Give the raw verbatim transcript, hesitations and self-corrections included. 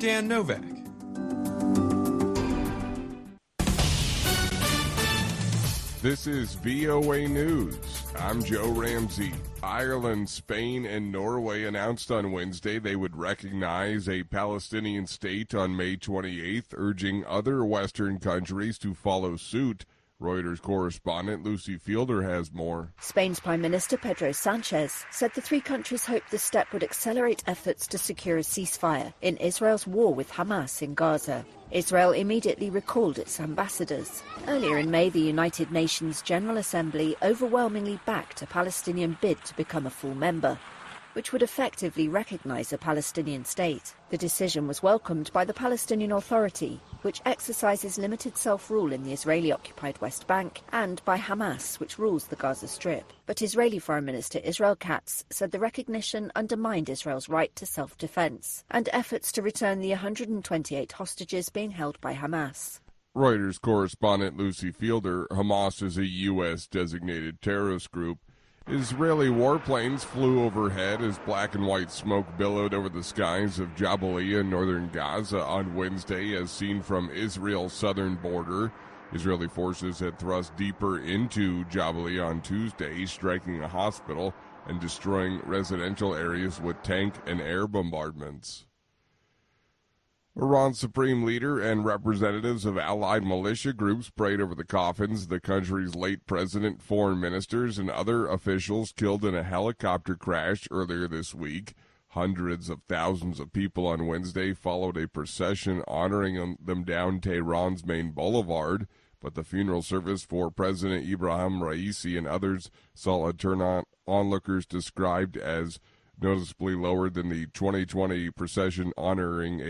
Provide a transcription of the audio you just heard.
Dan Novak. This is V O A News. I'm Joe Ramsey. Ireland, Spain, and Norway announced on Wednesday they would recognize a Palestinian state on May twenty-eighth, urging other Western countries to follow suit. Reuters correspondent Lucy Fielder has more. Spain's Prime Minister Pedro Sanchez said the three countries hoped the step would accelerate efforts to secure a ceasefire in Israel's war with Hamas in Gaza. Israel immediately recalled its ambassadors. Earlier in May, the United Nations General Assembly overwhelmingly backed a Palestinian bid to become a full member, which would effectively recognize a Palestinian state. The decision was welcomed by the Palestinian Authority, which exercises limited self-rule in the Israeli-occupied West Bank, and by Hamas, which rules the Gaza Strip. But Israeli Foreign Minister Israel Katz said the recognition undermined Israel's right to self-defense and efforts to return the one hundred twenty-eight hostages being held by Hamas. Reuters correspondent Lucy Fielder. Hamas is a U S designated terrorist group. Israeli warplanes flew overhead as black and white smoke billowed over the skies of Jabalia in northern Gaza on Wednesday, as seen from Israel's southern border. Israeli forces had thrust deeper into Jabalia on Tuesday, striking a hospital and destroying residential areas with tank and air bombardments. Iran's supreme leader and representatives of allied militia groups prayed over the coffins of the country's late president, foreign ministers, and other officials killed in a helicopter crash earlier this week. Hundreds of thousands of people on Wednesday followed a procession honoring them down Tehran's main boulevard, but the funeral service for President Ibrahim Raisi and others saw a turnout onlookers described as noticeably lower than the twenty twenty procession honoring a